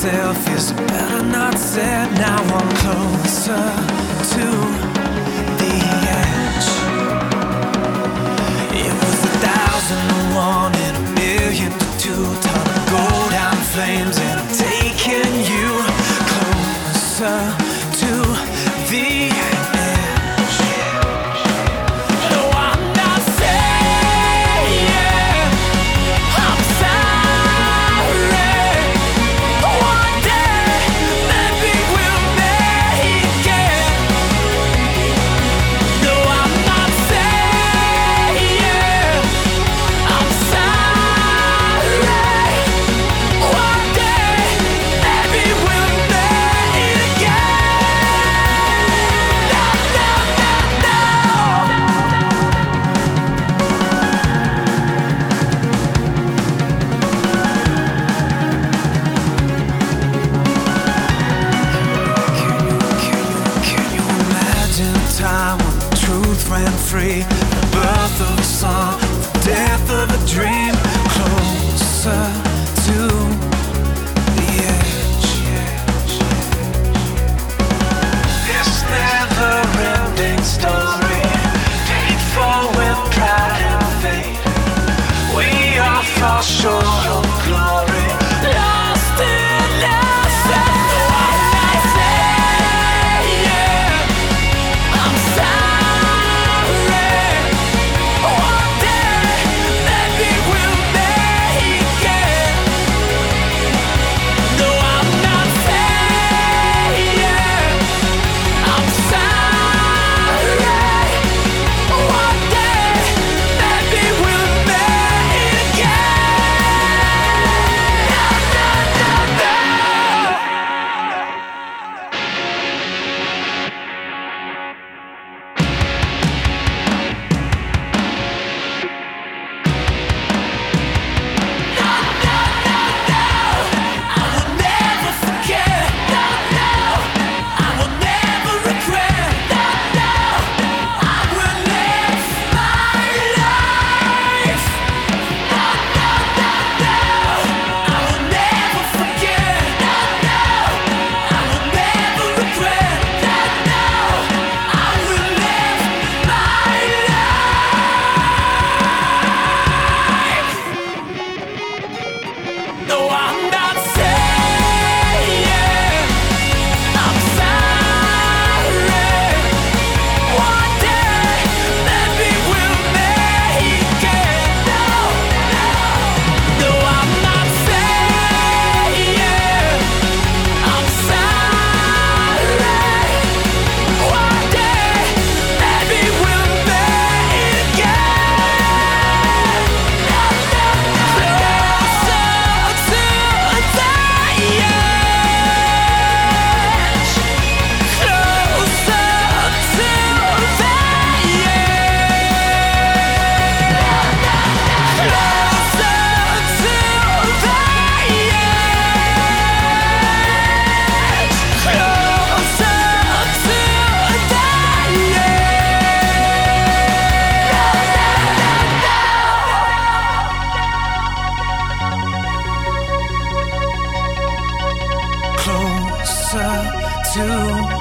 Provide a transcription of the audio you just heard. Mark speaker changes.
Speaker 1: myself, is it better not said? Now I'm closer to the edge. It was 1,001 in a million to two. Time to go down in flames, and I'm taking you closer to the edge. No, I'm not saying I'm sorry. One day, maybe we'll make it. No, I'm not saying I'm sorry. One day, maybe we'll make it again. No, no, no, no. Can you imagine a time when the truth ran free? The birth of a song, the death of a dream. Closer to the edge. This never-ending story, painful with pride and fate. We all fall short of glory, lost in nothing. I'm not saying I'm sorry. One day, maybe we'll make it. No, I'm not saying I'm sorry. One day, maybe we'll make it again. No, no, no, no. I will never forget. No, no. I will never regret. No, no. I will live my life. No, no, no, no. I will never forget. No, no. I will never regret. No, no. I will live my life. No, I'm not saying I'm sorry. One day, maybe we'll make it. No, no. No, I'm not saying I'm sorry. One day, maybe we'll make it again. No, no, no. Closer to the edge. Closer to the Closer to